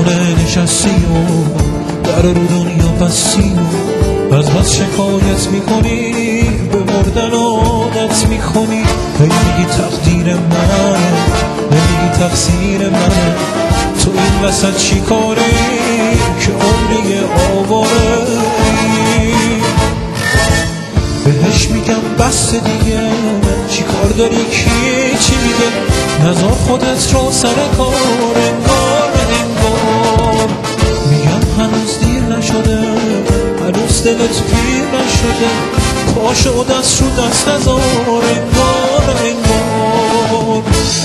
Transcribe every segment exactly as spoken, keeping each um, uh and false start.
خونه نشستی و در رو دنیا بستی و از بس شکایت میکنی به مردن عادت میکنی. هی میگی تقدیر منه، نمیگی تقصیر منه. تو این وسط چی کاری که عمری آواره؟ بهش میگم بس دیگه، چی کار داری کی چی میگه؟ نذار خودت رو سر کار، انگار انگار میگم هنوز دیر نشده، هنوز دلت پیر نشده. پاشو دست رو دست نذار، انگار انگار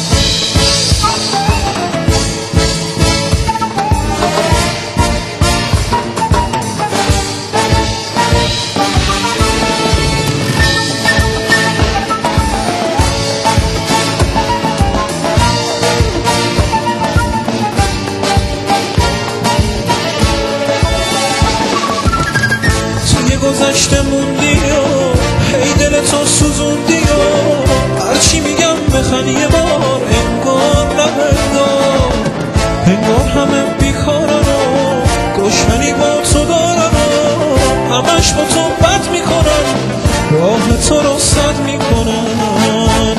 گذشته موندی و هی دلتو سوزوندی و هرچی میگم بخنی یه بار، انگار نه انگار انگار همه بیکارن و دشمنی با تو دارن و همش با تو بد میکنن، راه تو رو سد میکنن.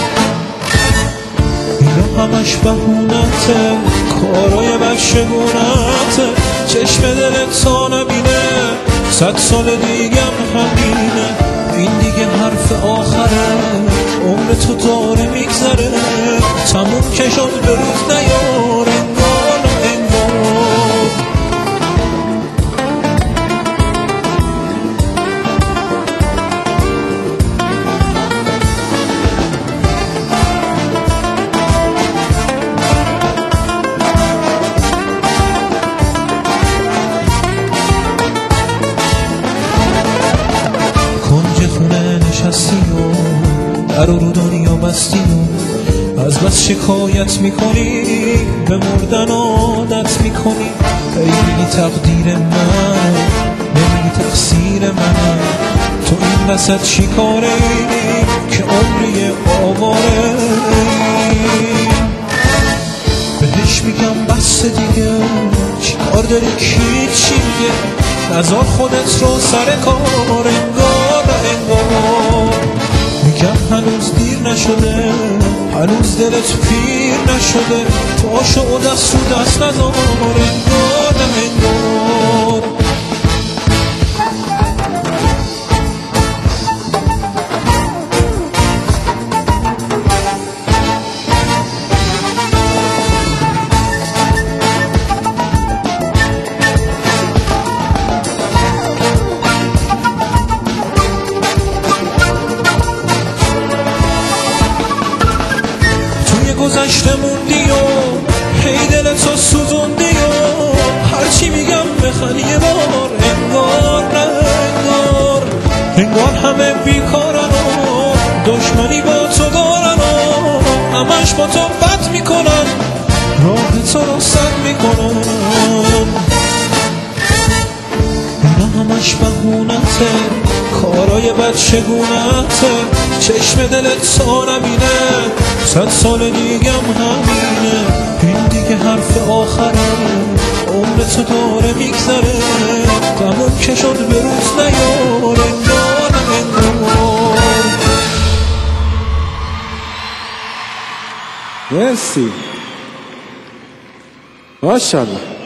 اینا همش بهونته، کارای بچگونته. چشم دلت تا نبینه صد سال دیگم همینه. این دیگه حرف آخره، عمر تو داره میگذره. تموم که شد به روز نیار، انگار انگار نشستی و در رو دنیا بستی و از بس شکایت میکنی به مردن عادت میکنی. هی میگی تقدیر من، نمیگی تقصیر من. تو این وسط چی کاره که عمری آواره؟ بهش میگم بس دیگه، چی کار داری کی چی میگه؟ نذار خودت رو سر کار، انگار انگار میگم هنوز دیر نشده، هنوز دلت پیر نشده. پاشو دست رو دست نذار، انگار انگار گذشته موندی و هی دلتو سوزوندی و هرچی میگم بخنی یه بار، انگار نه انگار انگار همه بیکارن و دشمنی با تو دارن و همش با تو بد میکنن، راه تو رو سد میکنن. اینا همش بهونته، کارای بچگونته. چشم دلت تا نبینه صد سال دیگم همینه. این دیگه حرف آخره، عمر تو داره میگذره. تموم که شد به روز نیار، انگار انگار مرسی ماشاءالله.